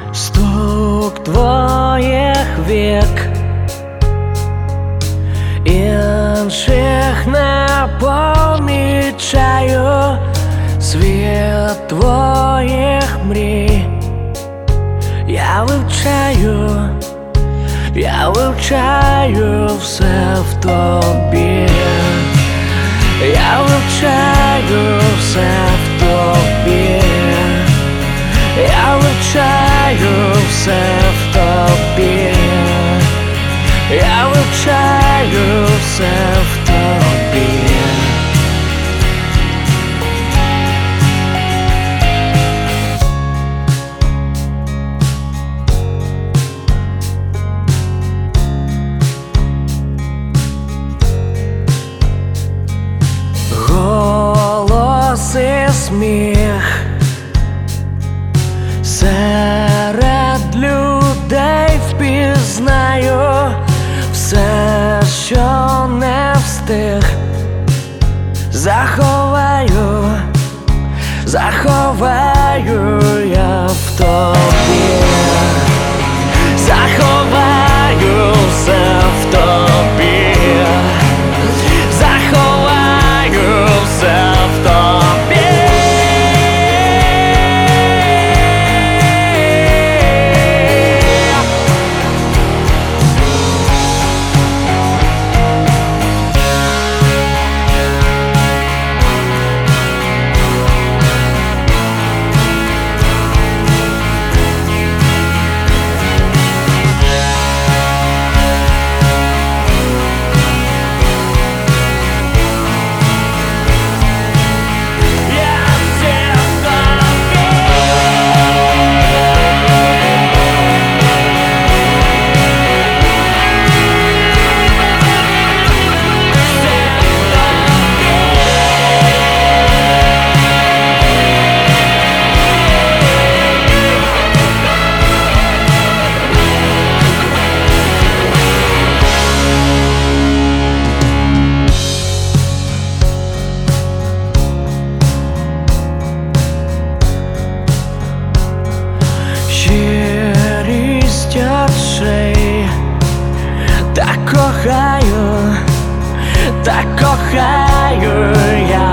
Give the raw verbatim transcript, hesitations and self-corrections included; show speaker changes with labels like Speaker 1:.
Speaker 1: Стук твоїх вік, інших не помічаю, світ твоїх мрій я вивчаю, я вивчаю все в тобі, я вивчаю все в тобі, я вивчаю все в тобі, я вивчаю все в тобі. Голос і сміх серед людей впізнаю, все, що не встиг, заховаю, заховаю я в тобі, заховаю все в тобі, заховаю все в тобі. Щирість очей, так кохаю, так кохаю я